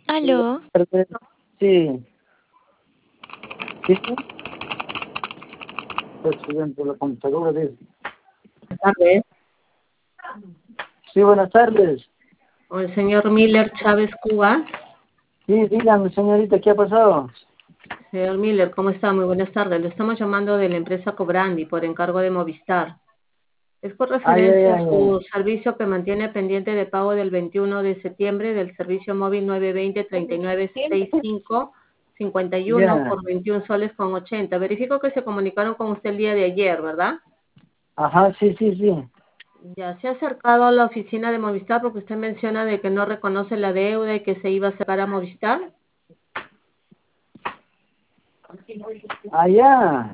Aló, Tardes. Sí, sí, estoy dentro de la computadora Tardes. Sí, buenas tardes. Con el señor Miller Chávez Cubas. Sí, dígame, señorita, ¿qué ha pasado? Señor Miller, ¿cómo está? Muy buenas tardes. Lo estamos llamando de la empresa Cobrandi por encargo de Movistar. Es por Ay, ay, referencia a ay, su ay. servicio que mantiene pendiente de pago del 21 de septiembre del servicio móvil 920-3965-51 Ya. por 21 soles con 80. Verifico que se comunicaron con usted el día de ayer, ¿verdad? Ajá, sí, sí, sí. Ya se ha acercado a la oficina de Movistar porque usted menciona de que no reconoce la deuda y que se iba a acercar a Movistar. Allá.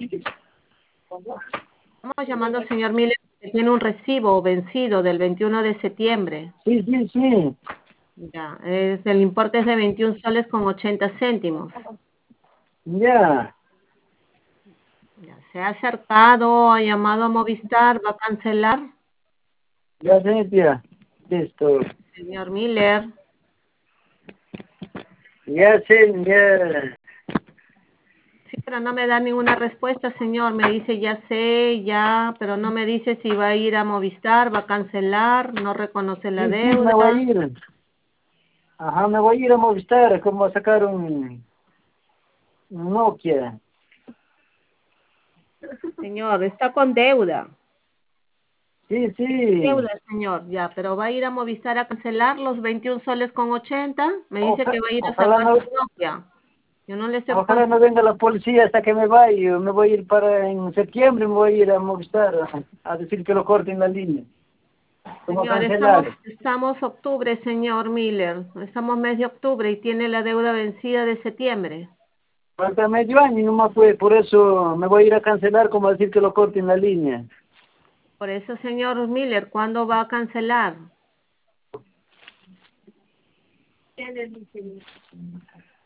Estamos llamando al señor Miller que tiene un recibo vencido del 21 de septiembre. Sí, sí, sí. Ya, el importe es de 21 soles con 80 céntimos. Ya. Ya, se ha acercado, ha llamado a Movistar, va a cancelar. Ya, señorita. Listo. Señor Miller, Ya sé, ya. sí, pero no me da ninguna respuesta, señor. Me dice ya sé, ya, pero no me dice si va a ir a Movistar, va a cancelar, no reconoce la Sí, sí, me voy a deuda. ir. Ajá, me voy a ir a Movistar, como a sacar un Nokia. Señor, está con deuda. Sí, sí. Deuda, señor, ya, pero va a ir a Movistar a cancelar los 21 soles con 80. Me dice que va a ir a Ojalá sacar no, su Nokia. Yo no le estoy Ojalá no venga la policía hasta que me vaya. Me voy a ir en septiembre, me voy a ir a Movistar a decir que lo corten la línea. Como Señor, estamos, cancelar. estamos octubre, señor Miller. Estamos mes de octubre y tiene la deuda vencida de septiembre. Falta medio año y nomás fue. Por eso me voy a ir a cancelar, como a decir que lo corten la línea. Por eso, señor Miller, ¿cuándo va a cancelar?